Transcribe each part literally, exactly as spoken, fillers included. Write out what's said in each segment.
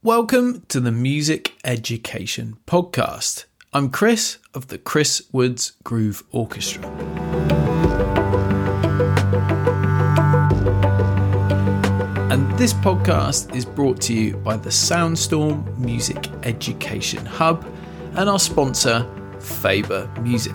Welcome to the Music Education Podcast. I'm Chris of the Chris Woods Groove Orchestra. And this podcast is brought to you by the Soundstorm Music Education Hub and our sponsor, Faber Music.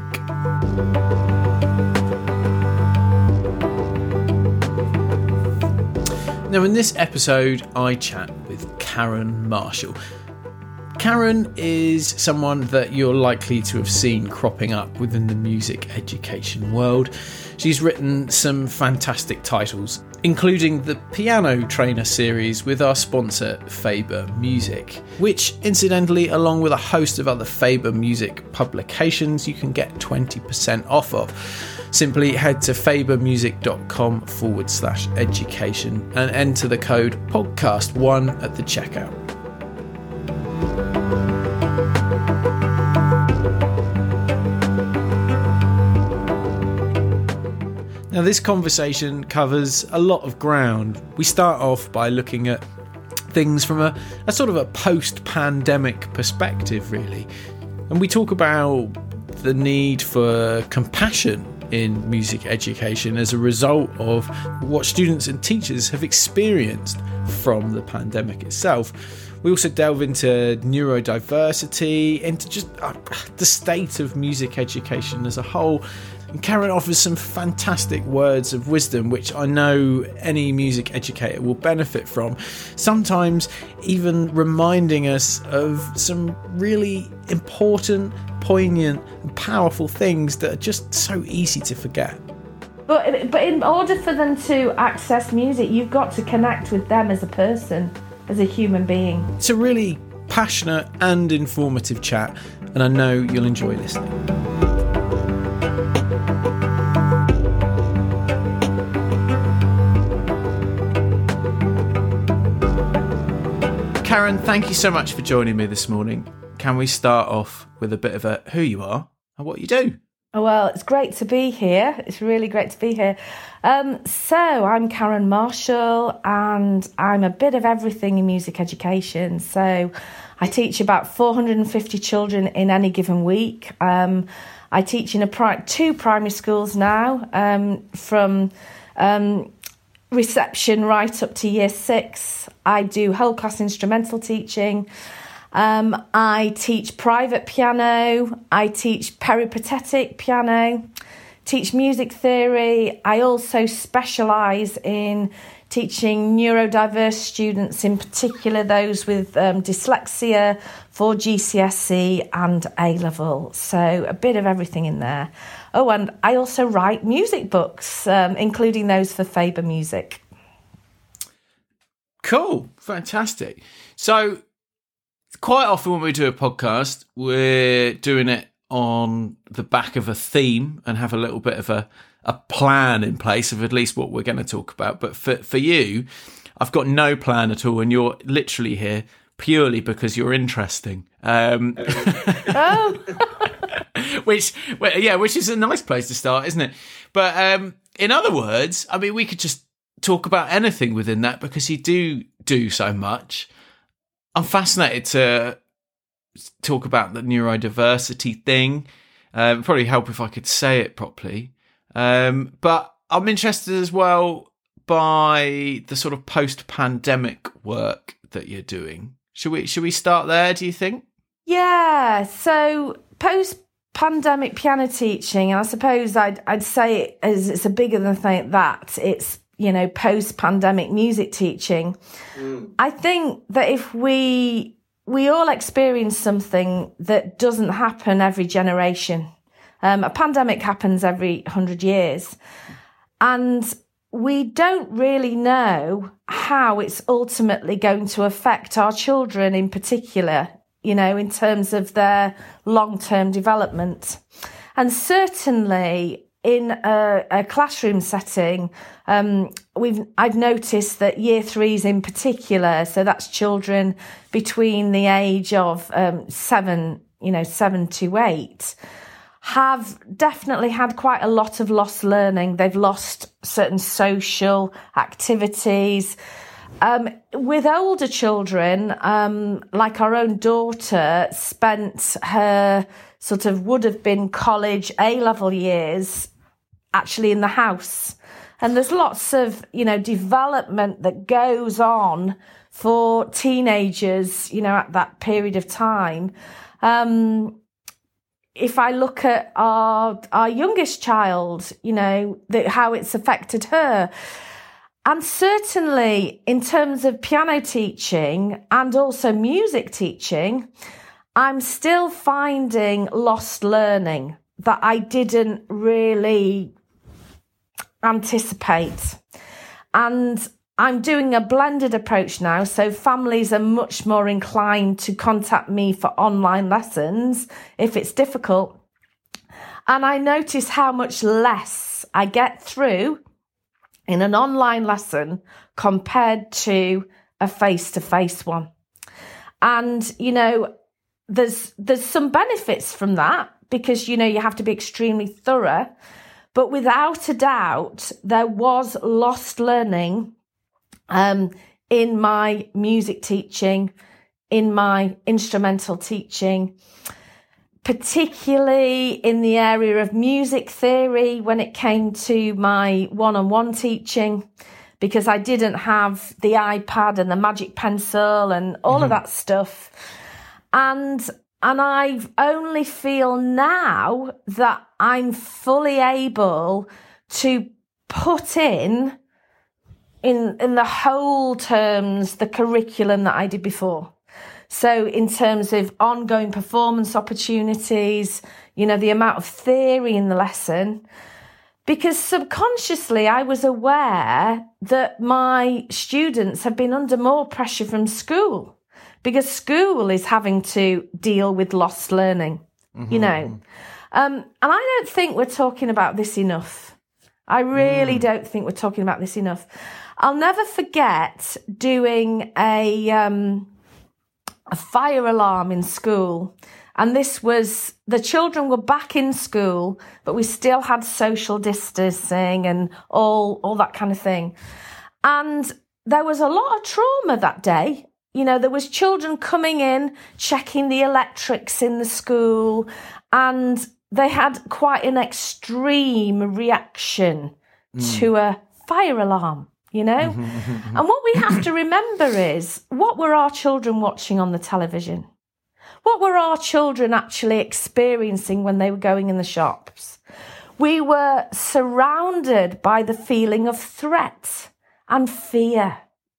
Now, in this episode, I chat with Karen Marshall. Karen is someone that you're likely to have seen cropping up within the music education world. She's written some fantastic titles, including the Piano Trainer series with our sponsor, Faber Music, which, incidentally, along with a host of other Faber Music publications, you can get twenty percent off of. Simply head to fabermusic.com forward slash education and enter the code podcast one at the checkout. Now, this conversation covers a lot of ground. We start off by looking at things from a, a sort of a post-pandemic perspective, really. And we talk about the need for compassion in music education as a result of what students and teachers have experienced from the pandemic itself. We also delve into neurodiversity, into just uh, the state of music education as a whole. And Karen offers some fantastic words of wisdom, which I know any music educator will benefit from, sometimes even reminding us of some really important, poignant and powerful things that are just so easy to forget. But, but in order for them to access music, you've got to connect with them as a person, as a human being. It's a really passionate and informative chat, and I know you'll enjoy listening. Karen, thank you so much for joining me this morning. Can we start off with a bit of a who you are and what you do? Well, it's great to be here. It's really great to be here. Um, so I'm Karen Marshall and I'm a bit of everything in music education. So I teach about four hundred fifty children in any given week. Um, I teach in a pri- two primary schools now, um, from um, reception right up to year six. I do whole class instrumental teaching. Um, I teach private piano. I teach peripatetic piano, teach music theory. I also specialise in teaching neurodiverse students, in particular those with um, dyslexia, for G C S E and A-level. So a bit of everything in there. Oh, and I also write music books, um, including those for Faber Music. Cool. Fantastic. So quite often when we do a podcast, we're doing it on the back of a theme and have a little bit of a, a plan in place of at least what we're going to talk about. But for, for you, I've got no plan at all, and you're literally here purely because you're interesting. Um, oh. which, well, yeah, which is a nice place to start, isn't it? But um, in other words, I mean, we could just talk about anything within that because you do do so much. I'm fascinated to talk about the neurodiversity thing. Um, it'd probably help if I could say it properly. Um, but I'm interested as well by the sort of post-pandemic work that you're doing. Should we should we start there, do you think? Yeah, so post-pandemic piano teaching, and I suppose I'd I'd say it as it's a bigger than th- that. It's, you know, post-pandemic music teaching. Mm. I think that if we we all experience something that doesn't happen every generation. Um, a pandemic happens every hundred years. And we don't really know how it's ultimately going to affect our children in particular, you know, in terms of their long-term development. And certainly in a, a classroom setting, um, we've I've noticed that year threes in particular, so that's children between the age of um, seven, you know, seven to eight, have definitely had quite a lot of lost learning. They've lost certain social activities. Um, with older children, um, like our own daughter spent her sort of would have been college A-level years actually in the house. And there's lots of, you know, development that goes on for teenagers, you know, at that period of time. Um, if I look at our our youngest child, you know, the, how it's affected her. And certainly in terms of piano teaching and also music teaching, I'm still finding lost learning that I didn't really anticipate. And I'm doing a blended approach now, so families are much more inclined to contact me for online lessons if it's difficult. And I notice how much less I get through in an online lesson compared to a face-to-face one. And, you know, there's there's some benefits from that because, you know, you have to be extremely thorough. But without a doubt, there was lost learning um, in my music teaching, in my instrumental teaching, particularly in the area of music theory when it came to my one-on-one teaching, because I didn't have the iPad and the magic pencil and all mm-hmm. of that stuff. And and I only feel now that I'm fully able to put in, in, in the whole terms, the curriculum that I did before. So in terms of ongoing performance opportunities, you know, the amount of theory in the lesson, because subconsciously I was aware that my students have been under more pressure from school because school is having to deal with lost learning, mm-hmm. you know. Um, and I don't think we're talking about this enough. I really mm. don't think we're talking about this enough. I'll never forget doing a... Um, a fire alarm in school. And this was, the children were back in school, but we still had social distancing and all, all that kind of thing. And there was a lot of trauma that day. You know, there was children coming in, checking the electrics in the school, and they had quite an extreme reaction mm. to a fire alarm. You know, and what we have to remember is, what were our children watching on the television? What were our children actually experiencing when they were going in the shops? We were surrounded by the feeling of threat and fear.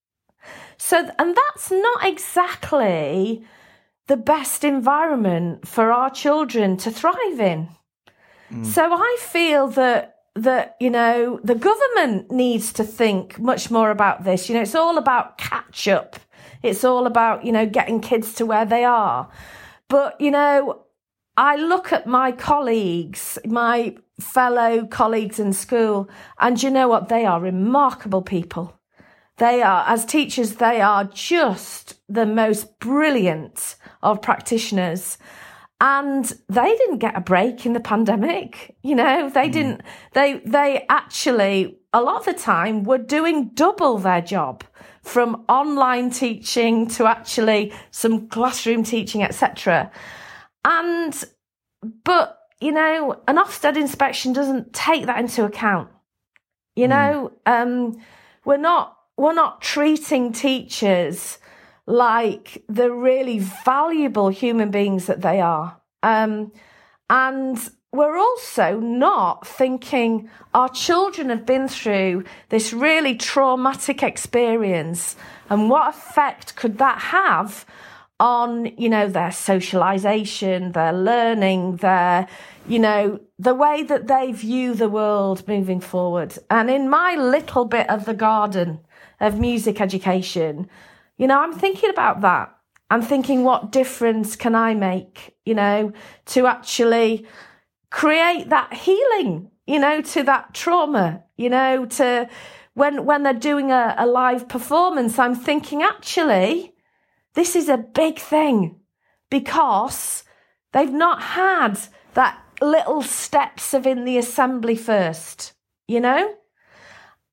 So, and that's not exactly the best environment for our children to thrive in. Mm. So I feel that that, you know, the government needs to think much more about this. You know, it's all about catch up. It's all about, you know, getting kids to where they are. But, you know, I look at my colleagues, my fellow colleagues in school, and you know what? They are remarkable people. They are, as teachers, they are just the most brilliant of practitioners. And they didn't get a break in the pandemic. You know, they mm. didn't, they, they actually, a lot of the time, were doing double their job, from online teaching to actually some classroom teaching, et cetera. And, but, you know, an Ofsted inspection doesn't take that into account. You know, mm. um, we're not, we're not treating teachers like the really valuable human beings that they are. Um, and we're also not thinking our children have been through this really traumatic experience, and what effect could that have on, you know, their socialization, their learning, their, you know, the way that they view the world moving forward. And in my little bit of the garden of music education, you know, I'm thinking about that. I'm thinking, what difference can I make, you know, to actually create that healing, you know, to that trauma, you know, to when when they're doing a, a live performance, I'm thinking, actually, this is a big thing because they've not had that little steps of in the assembly first, you know?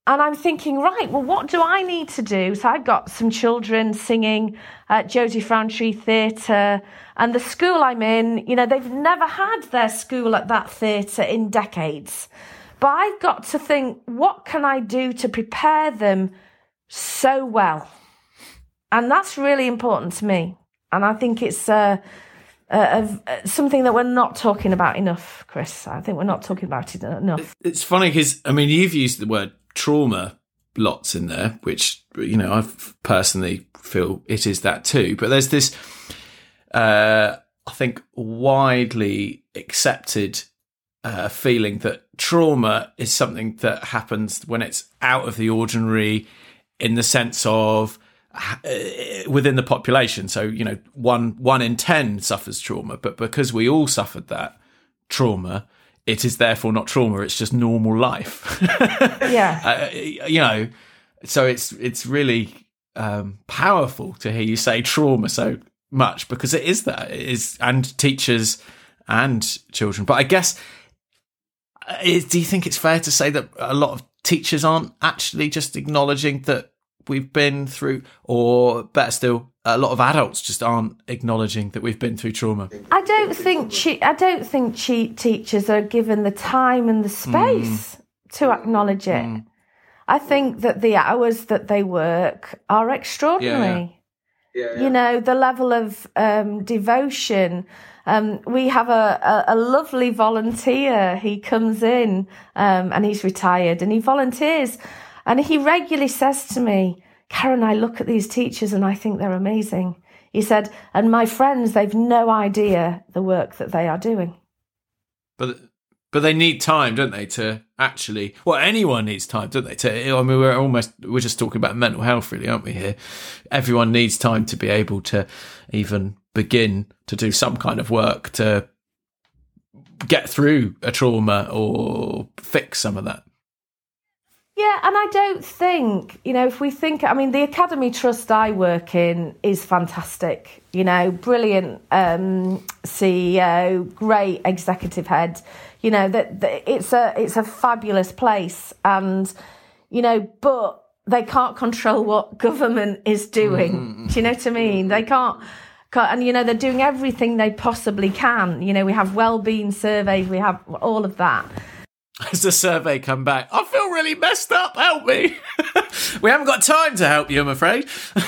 and I'm thinking, right, well, what do I need to do? So I've got some children singing at Josie Frowntree Theatre, and the school I'm in, you know, they've never had their school at that theatre in decades. But I've got to think, what can I do to prepare them so well? And that's really important to me. And I think it's uh, uh, uh, something that we're not talking about enough, Chris. I think we're not talking about it enough. It's funny because, I mean, you've used the word trauma lots in there, which, you know, I personally feel it is that too. But there's this, uh, I think, widely accepted uh, feeling that trauma is something that happens when it's out of the ordinary, in the sense of uh, within the population. So, you know, one one in ten suffers trauma, but because we all suffered that trauma, it is therefore not trauma, it's just normal life. Yeah. Uh, you know, so it's it's really um, powerful to hear you say trauma so much, because it is that. It is, and teachers and children. But I guess, is, do you think it's fair to say that a lot of teachers aren't actually just acknowledging that we've been through, or better still, a lot of adults just aren't acknowledging that we've been through trauma? I don't think che- I don't think che- teachers are given the time and the space mm. to acknowledge it. Mm. I think that the hours that they work are extraordinary. Yeah, yeah. Yeah, yeah. You know, the level of um, devotion. Um, we have a, a, a lovely volunteer. He comes in um, and he's retired and he volunteers. And he regularly says to me, Karen, I look at these teachers and I think they're amazing. He said, and my friends, they've no idea the work that they are doing. But but they need time, don't they, to actually, well, anyone needs time, don't they? To, I mean, we're almost, we're just talking about mental health, really, aren't we, here? Everyone needs time to be able to even begin to do some kind of work to get through a trauma or fix some of that. Yeah, and I don't think, you know, if we think, I mean, the Academy Trust I work in is fantastic, you know, brilliant um, C E O, great executive head, you know, that, that it's a it's a fabulous place, and, you know, but they can't control what government is doing. Mm-hmm. Do you know what I mean? They can't, can't, and, you know, they're doing everything they possibly can. You know, we have well-being surveys, we have all of that. As the survey come back, I feel really messed up, help me. We haven't got time to help you, I'm afraid.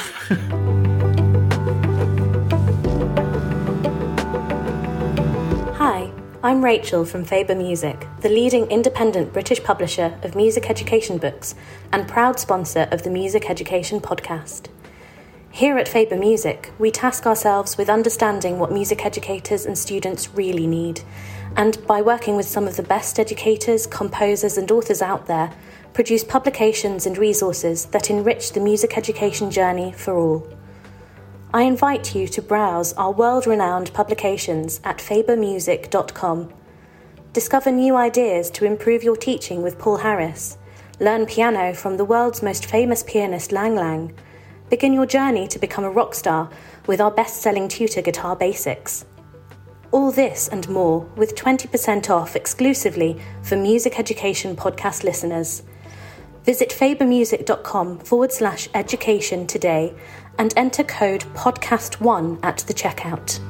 Hi, I'm Rachel from Faber Music, the leading independent British publisher of music education books and proud sponsor of the Music Education Podcast. Here at Faber Music, we task ourselves with understanding what music educators and students really need, and by working with some of the best educators, composers and authors out there, produce publications and resources that enrich the music education journey for all. I invite you to browse our world-renowned publications at faber music dot com. Discover new ideas to improve your teaching with Paul Harris. Learn piano from the world's most famous pianist Lang Lang. Begin your journey to become a rock star with our best-selling tutor Guitar Basics. All this and more with twenty percent off exclusively for Music Education Podcast listeners. Visit fabermusic.com forward slash education today and enter code podcast one at the checkout.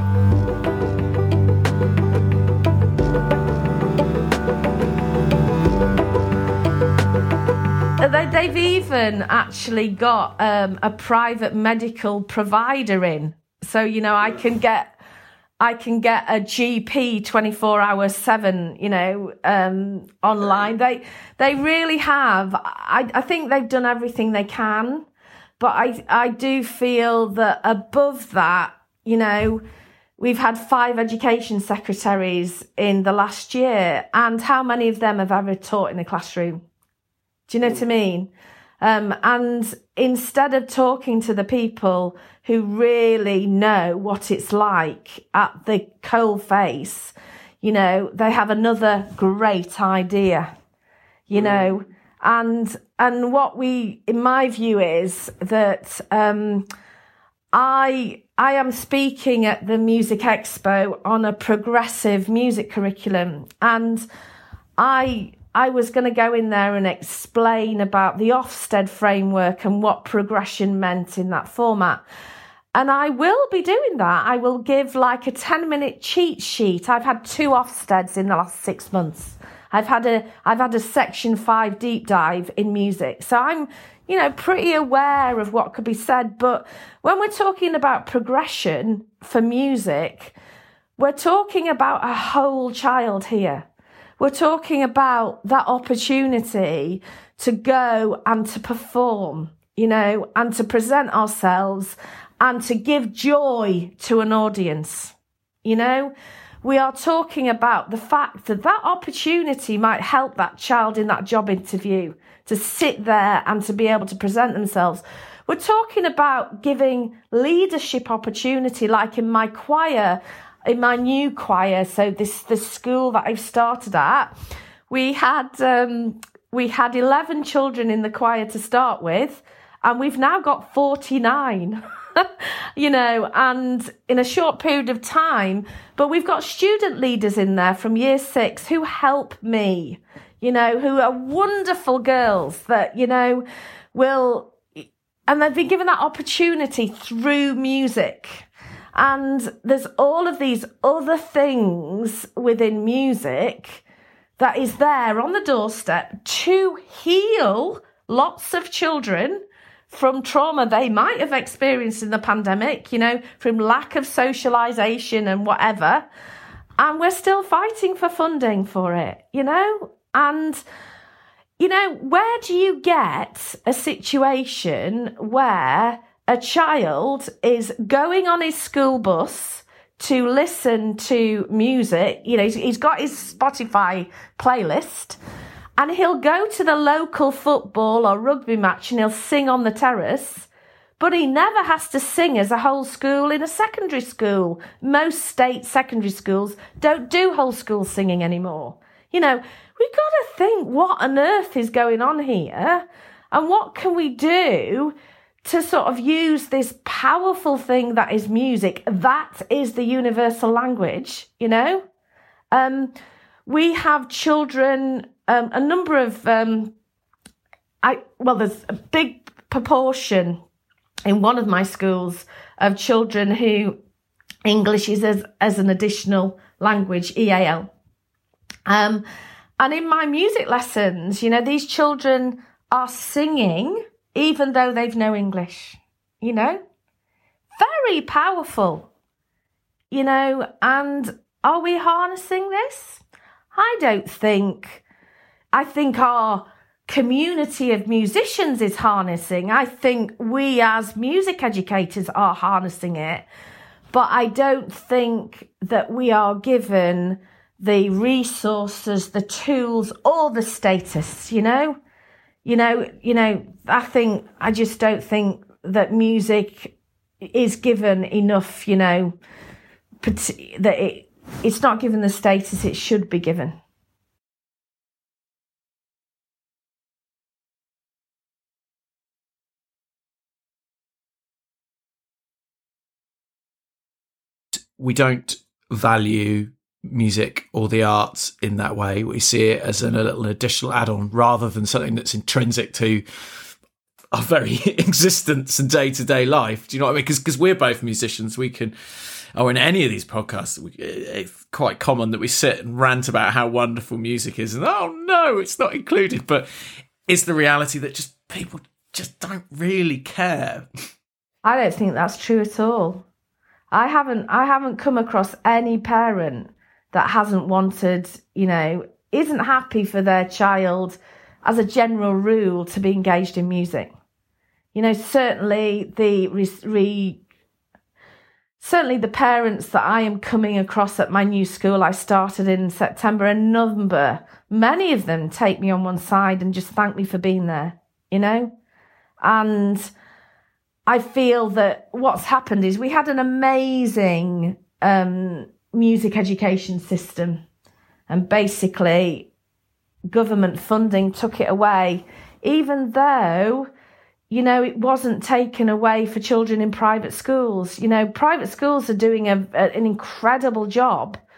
They, they've even actually got um, a private medical provider in. So, you know, I can get I can get a G P twenty-four hours seven, you know, um, online. They they really have. I, I think they've done everything they can. But I, I do feel that above that, you know, we've had five education secretaries in the last year. And how many of them have ever taught in a classroom? Do you know what I mean? Um, and instead of talking to the people who really know what it's like at the coal face, you know, they have another great idea, you know, and and what we, in my view, is that um, I I am speaking at the Music Expo on a progressive music curriculum, and I I was going to go in there and explain about the Ofsted framework and what progression meant in that format. And I will be doing that. I will give like a ten minute cheat sheet. I've had two Ofsteds in the last six months. I've had a, I've had a section five deep dive in music. So I'm, you know, pretty aware of what could be said. But when we're talking about progression for music, we're talking about a whole child here. We're talking about that opportunity to go and to perform, you know, and to present ourselves and to give joy to an audience. You know, we are talking about the fact that that opportunity might help that child in that job interview to sit there and to be able to present themselves. We're talking about giving leadership opportunity, like in my choir, in my new choir. So this, this school that I've started at, we had, um, we had eleven children in the choir to start with, and we've now got forty-nine, you know, and in a short period of time, but we've got student leaders in there from year six who help me, you know, who are wonderful girls that, you know, will, and they've been given that opportunity through music. And there's all of these other things within music that is there on the doorstep to heal lots of children from trauma they might have experienced in the pandemic, you know, from lack of socialisation and whatever. And we're still fighting for funding for it, you know? And, you know, where do you get a situation where a child is going on his school bus to listen to music? You know, he's, he's got his Spotify playlist, and he'll go to the local football or rugby match and he'll sing on the terrace, but he never has to sing as a whole school in a secondary school. Most state secondary schools don't do whole school singing anymore. You know, we've got to think, what on earth is going on here? And what can we do to sort of use this powerful thing that is music? That is the universal language, you know? Um, we have children, um, a number of, um, I well, there's a big proportion in one of my schools of children who English is as, as an additional language, E A L. Um, and in my music lessons, you know, these children are singing even though they've no English, you know, very powerful, you know, and are we harnessing this? I don't think, I think our community of musicians is harnessing. I think we as music educators are harnessing it, but I don't think that we are given the resources, the tools, or the status, you know? You know, you know, I think, I just don't think that music is given enough, you know, that it, it's not given the status it should be given. We don't value music or the arts in that way. We see it as an, a little additional add-on rather than something that's intrinsic to our very existence and day-to-day life. Do you know what I mean? Because because we're both musicians, we can, or in any of these podcasts, we, it's quite common that we sit and rant about how wonderful music is, and oh no, it's not included. But it's the reality that just people just don't really care. I don't think that's true at all. I haven't I haven't come across any parent that hasn't wanted, you know, isn't happy for their child, as a general rule, to be engaged in music. You know, certainly the re, re, certainly the parents that I am coming across at my new school I started in September, a number, many of them take me on one side and just thank me for being there, you know? And I feel that what's happened is we had an amazing um, music education system, and basically government funding took it away, even though, you know, it wasn't taken away for children in private schools. You know, private schools are doing a, a, an incredible job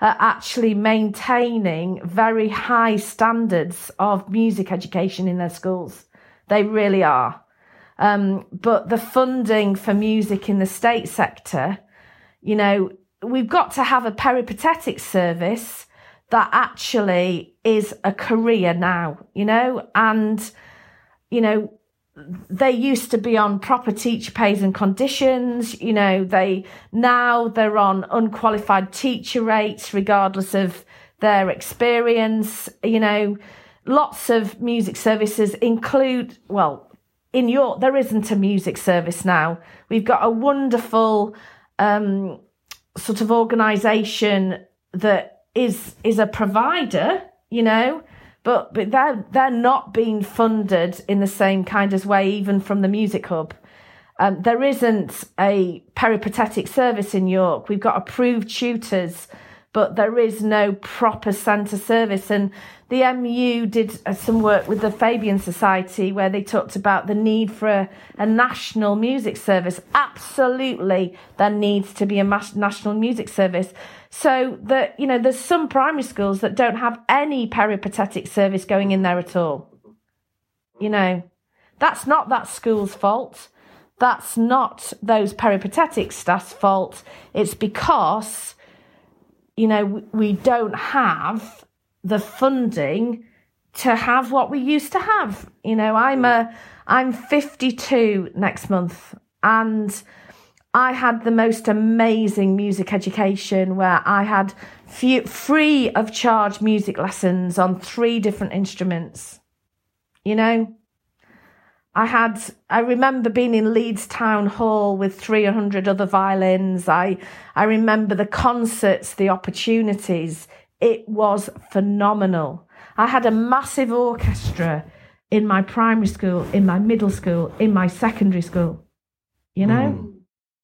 are actually maintaining very high standards of music education in their schools. They really are. Um, but the funding for music in the state sector, you know, we've got to have a peripatetic service that actually is a career now, you know, and, you know, they used to be on proper teacher pays and conditions, you know, they now they're on unqualified teacher rates regardless of their experience. You know, lots of music services include, well, in York, there isn't a music service now. We've got a wonderful um, sort of organisation that is is a provider, you know, But but they're, they're not being funded in the same kind of way, even from the Music Hub. Um, there isn't a peripatetic service in York. We've got approved tutors, but there is no proper centre service. And the M U did uh, some work with the Fabian Society where they talked about the need for a, a national music service. Absolutely, there needs to be a mas- national music service. So that, you know, there's some primary schools that don't have any peripatetic service going in there at all. You know, that's not that school's fault. That's not those peripatetic staff's fault. It's because, you know, we don't have the funding to have what we used to have. You know, I'm a, I'm fifty-two next month, and I had the most amazing music education where I had few, free of charge music lessons on three different instruments. You know, I had, I remember being in Leeds Town Hall with three hundred other violins. I, I remember the concerts, the opportunities. It was phenomenal. I had a massive orchestra in my primary school, in my middle school, in my secondary school, you know? Mm.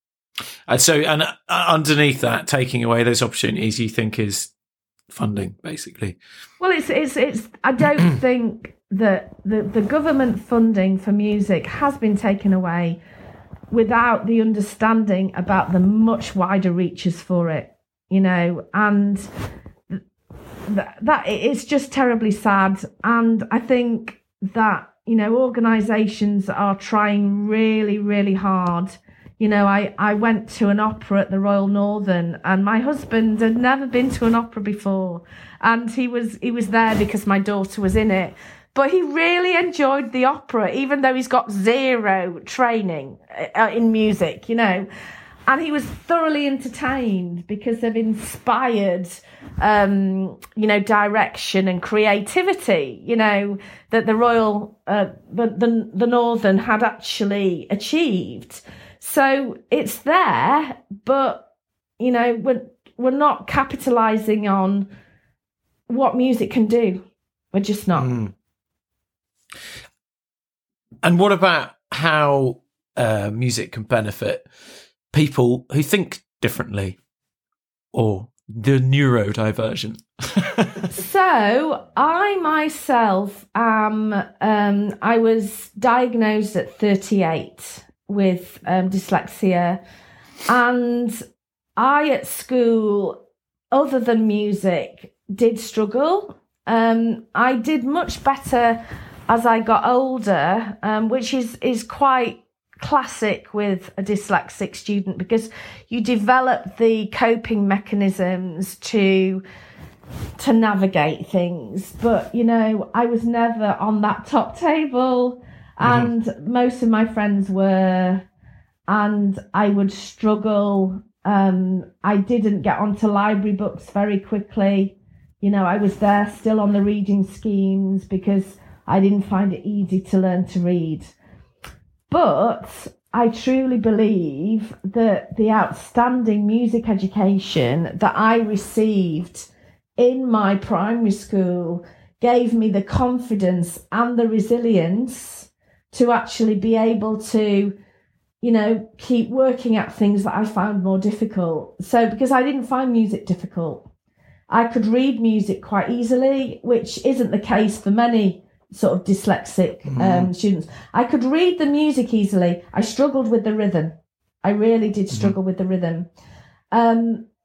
And so, and uh, underneath that, taking away those opportunities, you think is funding, basically. Well, it's it's it's. I don't think that the the government funding for music has been taken away without the understanding about the much wider reaches for it. You know, and th- that it's just terribly sad. And I think that, you know, organisations are trying really, really hard. You know, I, I went to an opera at the Royal Northern, and my husband had never been to an opera before. And he was he was there because my daughter was in it. But he really enjoyed the opera, even though he's got zero training uh, in music, you know. And he was thoroughly entertained because of inspired, um, you know, direction and creativity, you know, that the Royal, uh, the, the, the Northern had actually achieved. So it's there, but, you know, we're, we're not capitalising on what music can do. We're just not. Mm. And what about how uh, music can benefit people who think differently, or the neurodivergent? So I myself am, um, I was diagnosed at thirty-eight with um, dyslexia, and I at school, other than music, did struggle. Um, I did much better as I got older, um, which is, is quite classic with a dyslexic student, because you develop the coping mechanisms to to navigate things. But, you know, I was never on that top table, and mm-hmm. most of my friends were, and I would struggle. Um, I didn't get onto library books very quickly. You know, I was there still on the reading schemes because I didn't find it easy to learn to read. But I truly believe that the outstanding music education that I received in my primary school gave me the confidence and the resilience to actually be able to, you know, keep working at things that I found more difficult. So because I didn't find music difficult, I could read music quite easily, which isn't the case for many sort of dyslexic um, mm. students. I could read the music easily. I struggled with the rhythm. I really did struggle mm. with the rhythm. Um,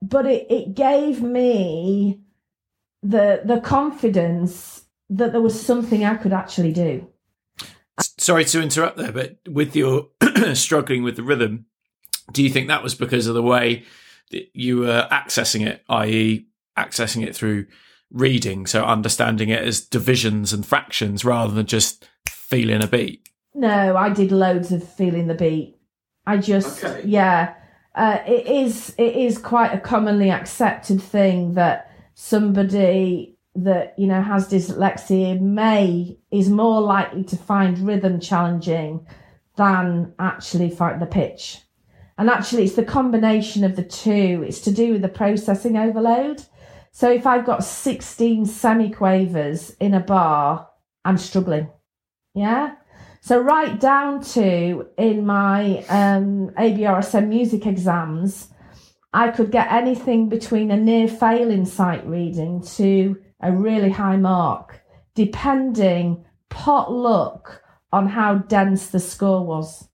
but it, it gave me the the confidence that there was something I could actually do. Sorry to interrupt there, but with your struggling with the rhythm, do you think that was because of the way that you were accessing it, that is accessing it through reading, so understanding it as divisions and fractions rather than just feeling a beat? No, I did loads of feeling the beat. I just, okay. yeah, uh, it is it is quite a commonly accepted thing that somebody that, you know, has dyslexia may, is more likely to find rhythm challenging than actually find the pitch. And actually it's the combination of the two. It's to do with the processing overload. So if I've got sixteen semiquavers in a bar, I'm struggling. Yeah? So right down to in my um, A B R S M music exams, I could get anything between a near fail in sight reading to a really high mark, depending pot luck on how dense the score was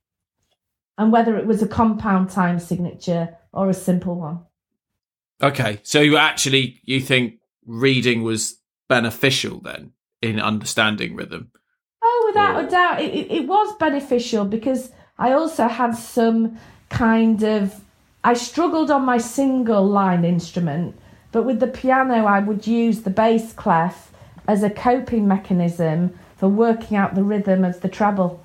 and whether it was a compound time signature or a simple one. Okay, so you actually, you think reading was beneficial then in understanding rhythm? Oh, without or... a doubt, it, it was beneficial because I also had some kind of, I struggled on my single line instrument, but with the piano I would use the bass clef as a coping mechanism for working out the rhythm of the treble.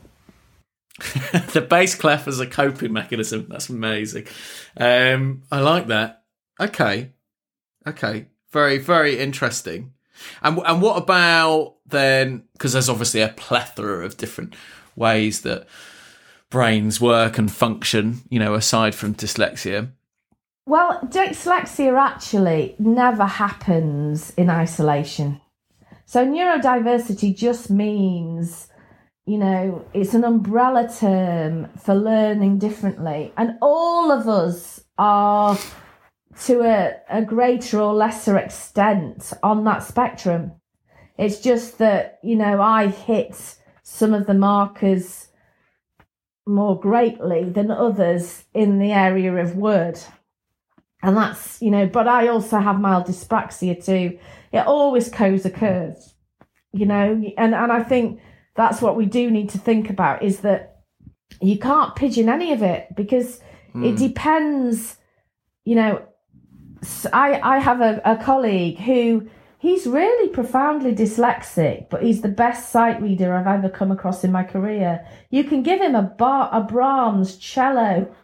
The bass clef as a coping mechanism, that's amazing. Um, I like that. Okay. Okay. Very, very interesting. And and what about then, because there's obviously a plethora of different ways that brains work and function, you know, aside from dyslexia. Well, dyslexia actually never happens in isolation. So neurodiversity just means, you know, it's an umbrella term for learning differently. And all of us are, to a, a greater or lesser extent, on that spectrum. It's just that, you know, I hit some of the markers more greatly than others in the area of word. And that's, you know, but I also have mild dyspraxia too. It always co-occurs, you know, and, and I think that's what we do need to think about, is that you can't pigeon any of it because mm. it depends, you know. I, I have a, a colleague who, he's really profoundly dyslexic, but he's the best sight reader I've ever come across in my career. You can give him a, bar, a Brahms cello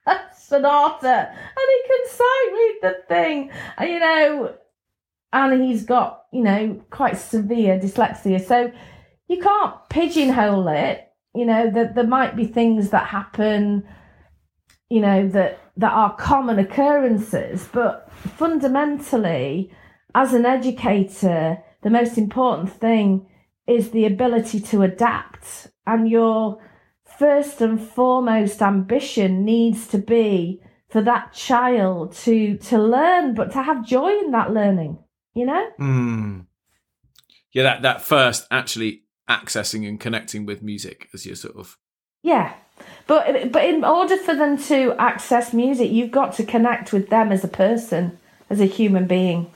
sonata and he can sight read the thing, and, you know, and he's got, you know, quite severe dyslexia. So you can't pigeonhole it. You know, that there might be things that happen, you know, that, that are common occurrences, but fundamentally, as an educator, the most important thing is the ability to adapt, and your first and foremost ambition needs to be for that child to to learn, but to have joy in that learning, you know? Mm. Yeah, that, that first actually accessing and connecting with music as your sort of... Yeah. But but in order for them to access music, you've got to connect with them as a person, as a human being.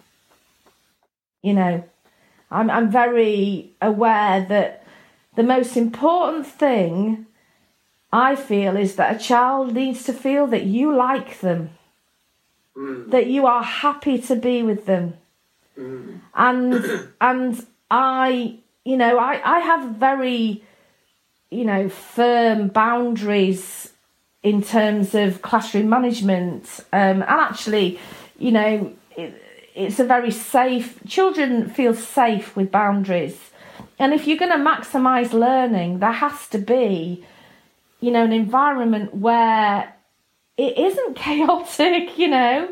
You know, I'm I'm very aware that the most important thing I feel is that a child needs to feel that you like them, mm. that you are happy to be with them. Mm. And and I, you know, I, I have very, you know, firm boundaries in terms of classroom management. Um, and actually, you know, it, it's a very safe, children feel safe with boundaries. And if you're going to maximise learning, there has to be, you know, an environment where it isn't chaotic, you know.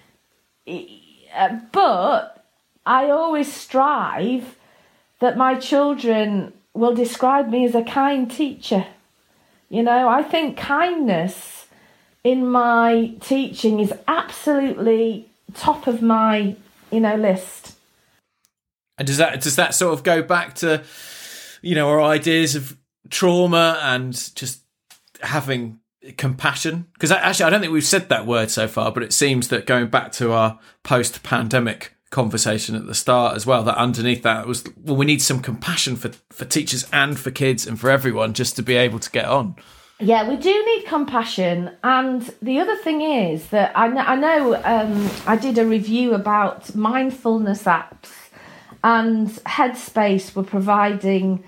But I always strive that my children will describe me as a kind teacher. You know, I think kindness in my teaching is absolutely top of my, you know, list. And does that does that sort of go back to, you know, our ideas of trauma and just having compassion? Because actually, I don't think we've said that word so far, but it seems that going back to our post-pandemic conversation at the start as well, that underneath that was, well, we need some compassion for, for teachers and for kids and for everyone just to be able to get on. Yeah, we do need compassion. And the other thing is that I know, I, know um, I did a review about mindfulness apps, and Headspace were providing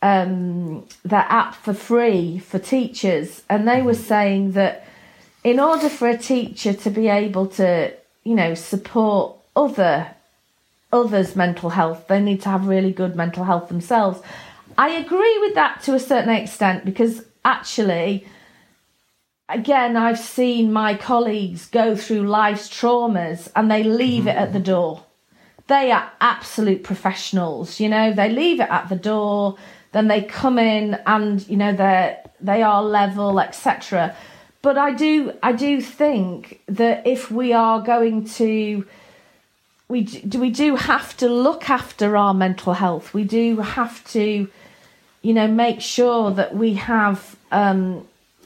um, their app for free for teachers. And they were saying that in order for a teacher to be able to, you know, support other others' mental health, they need to have really good mental health themselves. I agree with that to a certain extent, because actually, again, I've seen my colleagues go through life's traumas and they leave mm-hmm. it at the door. They are absolute professionals, you know, they leave it at the door, then they come in and, you know, they're, they are level, et cetera. But I do, I do think that if we are going to, we do, we do have to look after our mental health. We do have to, you know, make sure that we have um,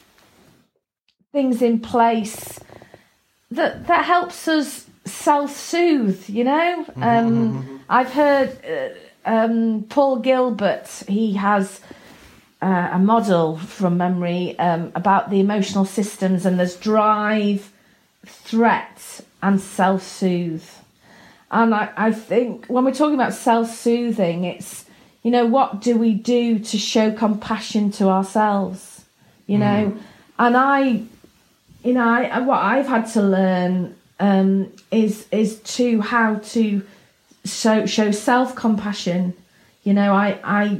things in place that that helps us self-soothe, you know. Mm-hmm, um, mm-hmm. I've heard uh, um, Paul Gilbert, he has uh, a model from memory um, about the emotional systems, and there's drive, threat and self-soothe. And I, I think when we're talking about self-soothing, it's, you know, what do we do to show compassion to ourselves, you know? Mm. And I, you know, I, what I've had to learn um, is is to how to show, show self-compassion. You know, I, I,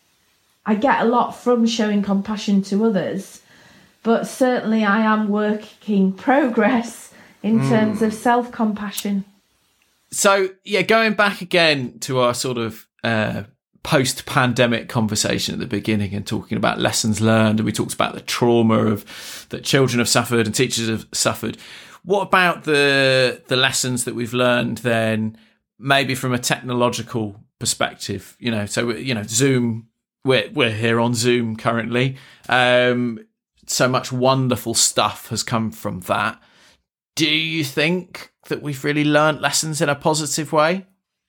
I get a lot from showing compassion to others, but certainly I am working progress in mm. terms of self-compassion. So, yeah, going back again to our sort of uh, post-pandemic conversation at the beginning and talking about lessons learned, and we talked about the trauma of that children have suffered and teachers have suffered. What about the the lessons that we've learned then, maybe from a technological perspective? You know, so, you know, Zoom, we're, we're here on Zoom currently. Um, so much wonderful stuff has come from that. Do you think that we've really learnt lessons in a positive way?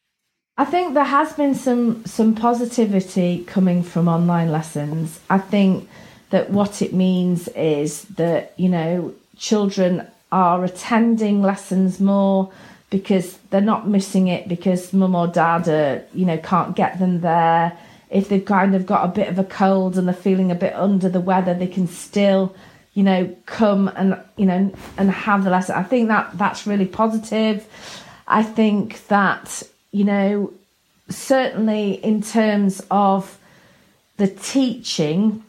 I think there has been some some positivity coming from online lessons. I think that what it means is that, you know, children are attending lessons more because they're not missing it because mum or dad are, you know, can't get them there. If they've kind of got a bit of a cold and they're feeling a bit under the weather, they can still, you know, come and, you know, and have the lesson. I think that that's really positive. I think that, you know, certainly in terms of the teaching,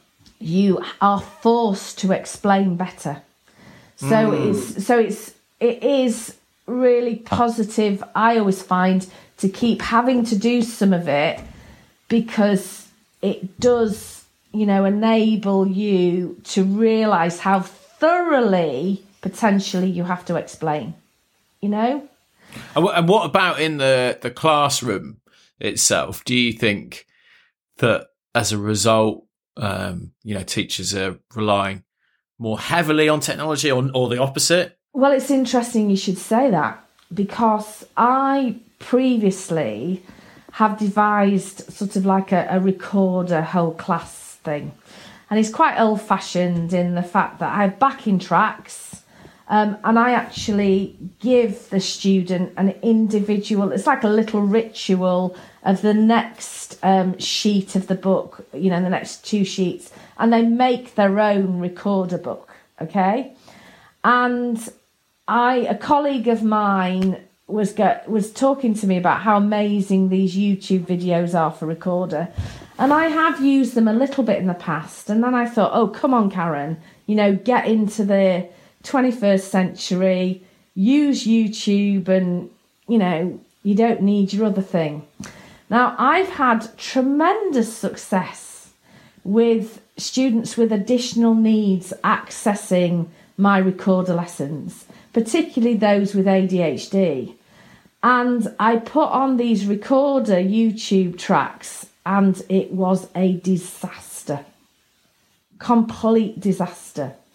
you are forced to explain better. So mm. it's so it's it is really positive. I always find to keep having to do some of it because it does, you know, enable you to realise how thoroughly potentially you have to explain, you know? And what about in the, the classroom itself? Do you think that as a result, um, you know, teachers are relying more heavily on technology or, or the opposite? Well, it's interesting you should say that, because I previously have devised sort of like a, a recorder whole class thing. And it's quite old-fashioned in the fact that I have backing tracks, um, and I actually give the student an individual, it's like a little ritual of the next um, sheet of the book, you know, the next two sheets, and they make their own recorder book, okay? And I, a colleague of mine was get, was talking to me about how amazing these YouTube videos are for recorder. And I have used them a little bit in the past. And then I thought, oh, come on, Karen, you know, get into the twenty-first century, use YouTube, and, you know, you don't need your other thing. Now, I've had tremendous success with students with additional needs accessing my recorder lessons, particularly those with A D H D. And I put on these recorder YouTube tracks, and it was a disaster. Complete disaster.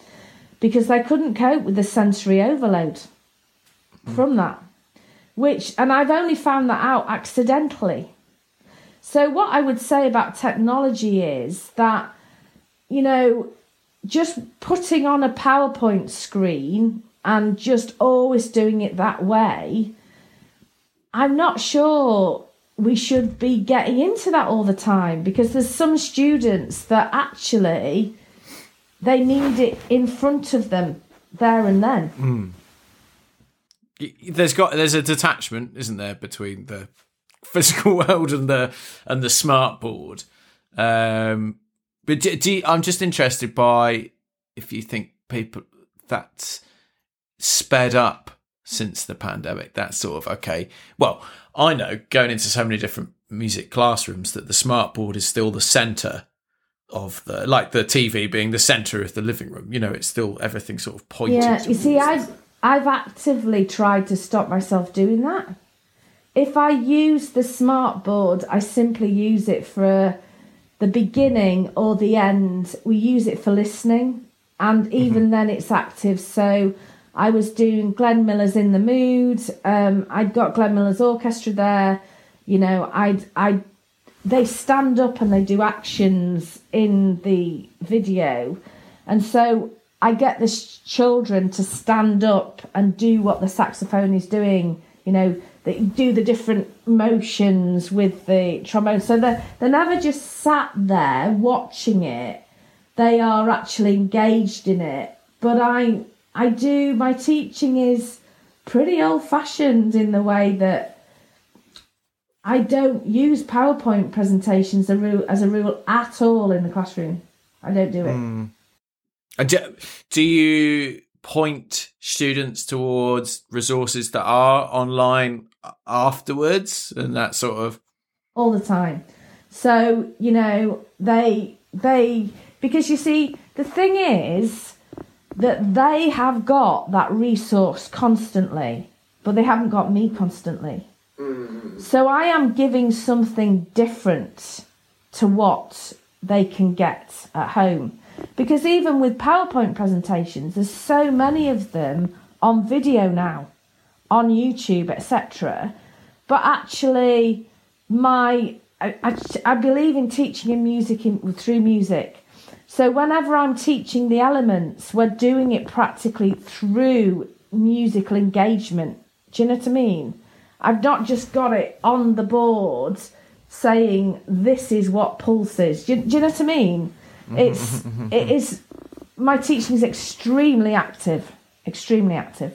because they couldn't cope with the sensory overload from that. Which, and I've only found that out accidentally. So what I would say about technology is that, you know, just putting on a PowerPoint screen and just always doing it that way, I'm not sure we should be getting into that all the time, because there's some students that actually, they need it in front of them there and then. Mm. There's got there's a detachment, isn't there, between the physical world and the and the smart board. Um, but do, do you, I'm just interested by if you think people that's sped up since the pandemic. That's sort of okay. Well, I know going into so many different music classrooms that the smart board is still the centre of the, like the T V being the centre of the living room. You know, it's still everything sort of pointed. Yeah, you see, I've I've actively tried to stop myself doing that. If I use the smart board, I simply use it for the beginning or the end. We use it for listening, and even mm-hmm. then it's active. So I was doing Glenn Miller's In the Mood. Um, I'd got Glenn Miller's orchestra there. You know, I'd, I'd, they stand up and they do actions in the video. And so I get the sh- children to stand up and do what the saxophone is doing. You know, they do the different motions with the trombone. So they're, they're never just sat there watching it. They are actually engaged in it. But I... I do, my teaching is pretty old-fashioned in the way that I don't use PowerPoint presentations as a rule at all in the classroom. I don't do it. Mm. And do, do you point students towards resources that are online afterwards and that sort of? All the time. So, you know, they, they, because you see, the thing is, that they have got that resource constantly, but they haven't got me constantly. Mm. So I am giving something different to what they can get at home. Because even with PowerPoint presentations, there's so many of them on video now, on YouTube, et cetera. But actually, my I, I, I believe in teaching in music in, through music. So whenever I'm teaching the elements, we're doing it practically through musical engagement. Do you know what I mean? I've not just got it on the board saying this is what pulse is. Do you, do you know what I mean? It's it is my teaching is extremely active, extremely active.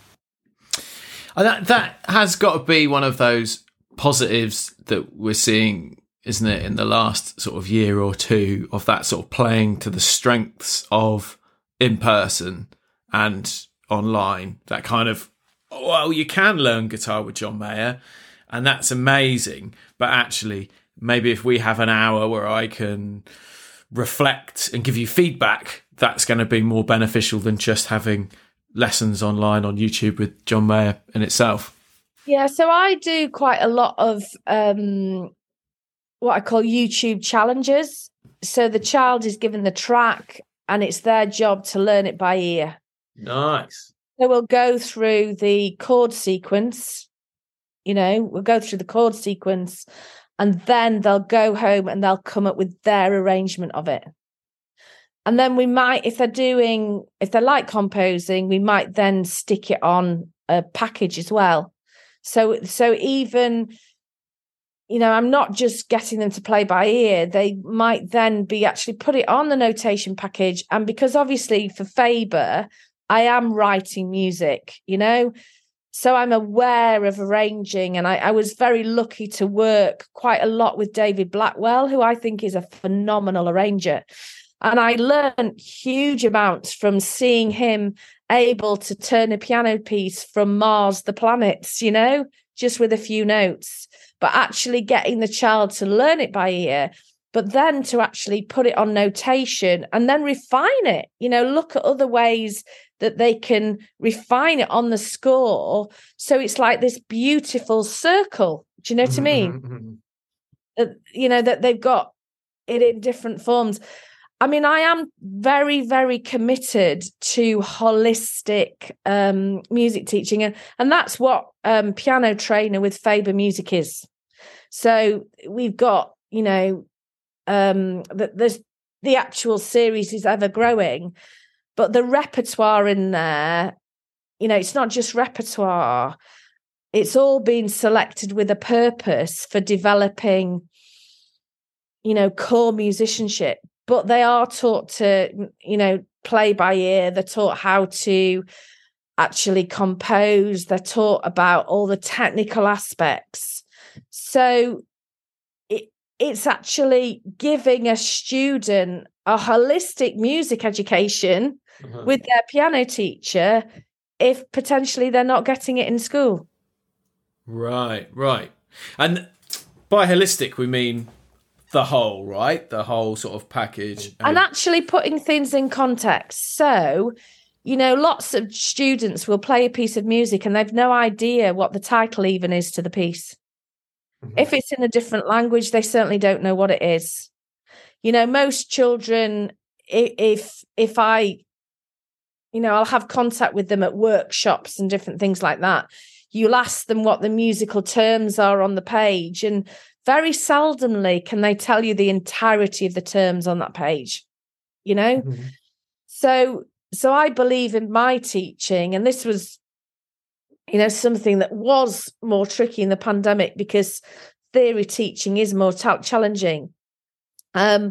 And that that has got to be one of those positives that we're seeing, isn't it, in the last sort of year or two, of that sort of playing to the strengths of in person and online. That kind of, well, you can learn guitar with John Mayer, and that's amazing. But actually, maybe if we have an hour where I can reflect and give you feedback, that's going to be more beneficial than just having lessons online on YouTube with John Mayer in itself. Yeah, so I do quite a lot of um, what I call YouTube challenges. So the child is given the track and it's their job to learn it by ear. Nice. So we'll go through the chord sequence, you know, we'll go through the chord sequence, and then they'll go home and they'll come up with their arrangement of it. And then we might, if they're doing, if they like composing, we might then stick it on a package as well. So, so even, you know, I'm not just getting them to play by ear. They might then be actually put it on the notation package. And because obviously for Faber, I am writing music, you know, so I'm aware of arranging. And I, I was very lucky to work quite a lot with David Blackwell, who I think is a phenomenal arranger. And I learned huge amounts from seeing him able to turn a piano piece from Mars, the planets, you know, just with a few notes, but actually getting the child to learn it by ear, but then to actually put it on notation and then refine it, you know, look at other ways that they can refine it on the score. So it's like this beautiful circle. Do you know what I mean? uh, you know, that they've got it in different forms. I mean, I am very, very committed to holistic um, music teaching. And, and that's what um, Piano Trainer with Faber Music is. So we've got, you know, um, the, there's the actual series is ever growing, but the repertoire in there, you know, it's not just repertoire. It's all been selected with a purpose for developing, you know, core musicianship. But they are taught to, you know, play by ear. They're taught how to actually compose. They're taught about all the technical aspects. So it, it's actually giving a student a holistic music education uh-huh. with their piano teacher if potentially they're not getting it in school. Right, right. And by holistic, we mean the whole, right? The whole sort of package. And actually putting things in context. So, you know, lots of students will play a piece of music and they've no idea what the title even is to the piece. Mm-hmm. If it's in a different language, they certainly don't know what it is. You know, most children, if if I, you know, I'll have contact with them at workshops and different things like that. You'll ask them what the musical terms are on the page, and very seldomly can they tell you the entirety of the terms on that page, you know? Mm-hmm. So, so I believe in my teaching, and this was, you know, something that was more tricky in the pandemic because theory teaching is more t- challenging. Um,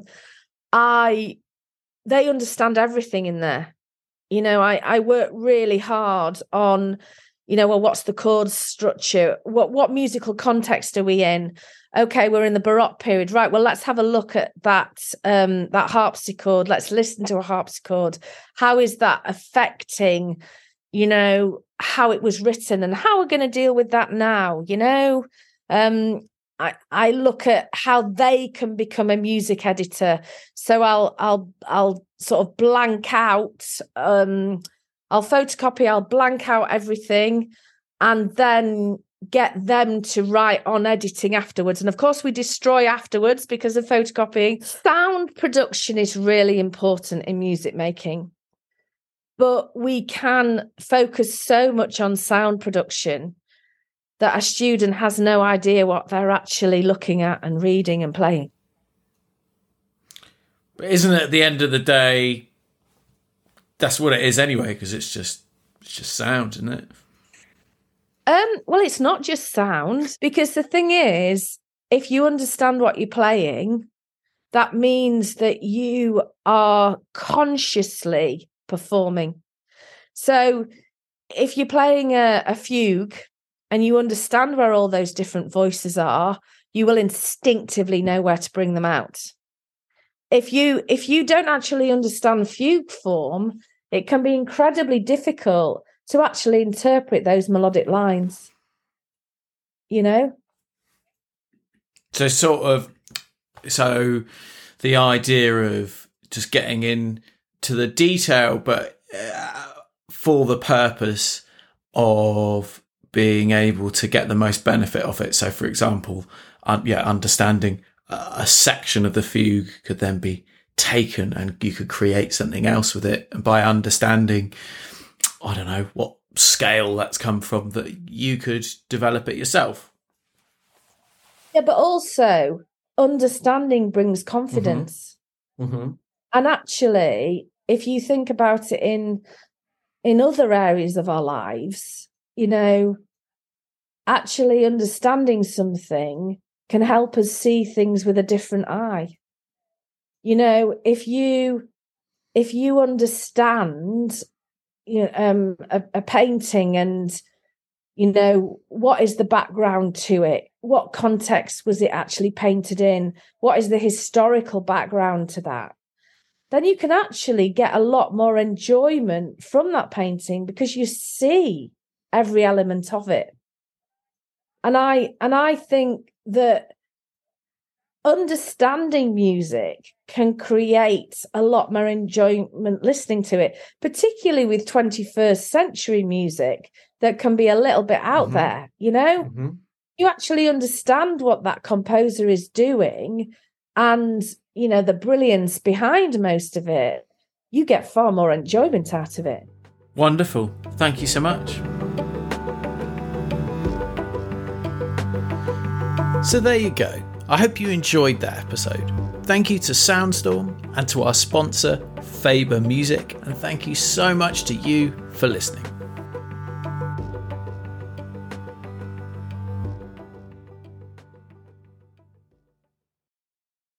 I, they understand everything in there. You know, I, I work really hard on, you know, well, what's the chord structure? What, what musical context are we in? Okay, we're in the Baroque period. Right, well, let's have a look at that um, that harpsichord. Let's listen to a harpsichord. How is that affecting, you know, how it was written and how we're going to deal with that now, you know? Um, I, I look at how they can become a music editor. So I'll I'll I'll sort of blank out, um, I'll photocopy, I'll blank out everything, and then get them to write on editing afterwards. And of course we destroy afterwards because of photocopying. Sound production is really important in music making, but we can focus so much on sound production that a student has no idea what they're actually looking at and reading and playing. But isn't it, at the end of the day, that's what it is anyway, because it's just it's just sound, isn't it? Um, well, it's not just sound, because the thing is, if you understand what you're playing, that means that you are consciously performing. So if you're playing a, a fugue and you understand where all those different voices are, you will instinctively know where to bring them out. If you if you don't actually understand fugue form, it can be incredibly difficult to actually interpret those melodic lines, you know? So sort of, so the idea of just getting in to the detail, but uh, for the purpose of being able to get the most benefit of it. So for example, uh, yeah, understanding a, a section of the fugue could then be taken and you could create something else with it. And by understanding, I don't know what scale that's come from, that you could develop it yourself. Yeah, but also understanding brings confidence. Mm-hmm. Mm-hmm. And actually, if you think about it in in other areas of our lives, you know, actually understanding something can help us see things with a different eye. You know, if you if you understand, you know, um, a, a painting and, you know, what is the background to it? What context was it actually painted in? What is the historical background to that? Then you can actually get a lot more enjoyment from that painting because you see every element of it. And I and I think that understanding music can create a lot more enjoyment listening to it, particularly with twenty-first century music that can be a little bit out mm-hmm. there, you know? Mm-hmm. You actually understand what that composer is doing, and, you know, the brilliance behind most of it, you get far more enjoyment out of it. Wonderful. Thank you so much. So there you go. I hope you enjoyed that episode. Thank you to Soundstorm and to our sponsor, Faber Music, and thank you so much to you for listening.